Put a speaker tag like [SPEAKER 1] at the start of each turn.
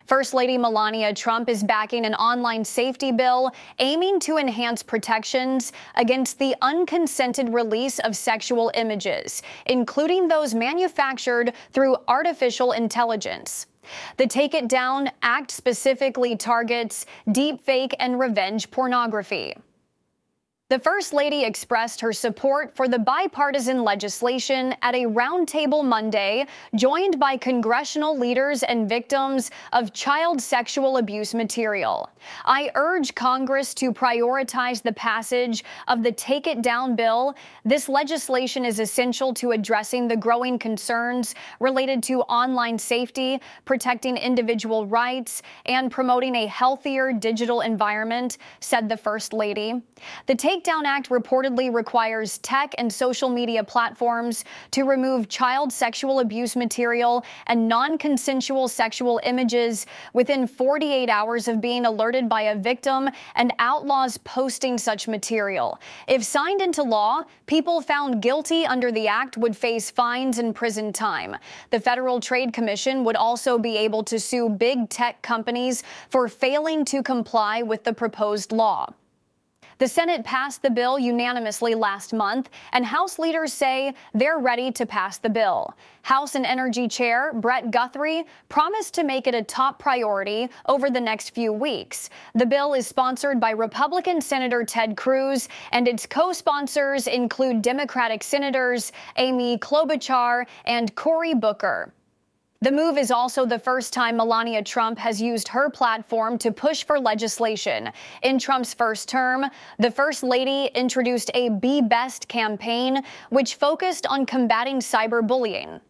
[SPEAKER 1] First Lady Melania Trump is backing an online safety bill aiming to enhance protections against the unconsented release of sexual images, including those manufactured through artificial intelligence. The Take It Down Act specifically targets deepfake and revenge pornography. The First Lady expressed her support for the bipartisan legislation at a roundtable Monday, joined by congressional leaders and victims of child sexual abuse material. "I urge Congress to prioritize the passage of the Take It Down bill. This legislation is essential to addressing the growing concerns related to online safety, protecting individual rights, and promoting a healthier digital environment," said the First Lady. The Take Down Act reportedly requires tech and social media platforms to remove child sexual abuse material and non-consensual sexual images within 48 hours of being alerted by a victim and outlaws posting such material. If signed into law, people found guilty under the act would face fines and prison time. The Federal Trade Commission would also be able to sue big tech companies for failing to comply with the proposed law. The Senate passed the bill unanimously last month, and House leaders say they're ready to pass the bill. House and Energy Chair Brett Guthrie promised to make it a top priority over the next few weeks. The bill is sponsored by Republican Senator Ted Cruz, and its co-sponsors include Democratic Senators Amy Klobuchar and Cory Booker. The move is also the first time Melania Trump has used her platform to push for legislation. In Trump's first term, the First Lady introduced a Be Best campaign, which focused on combating cyberbullying.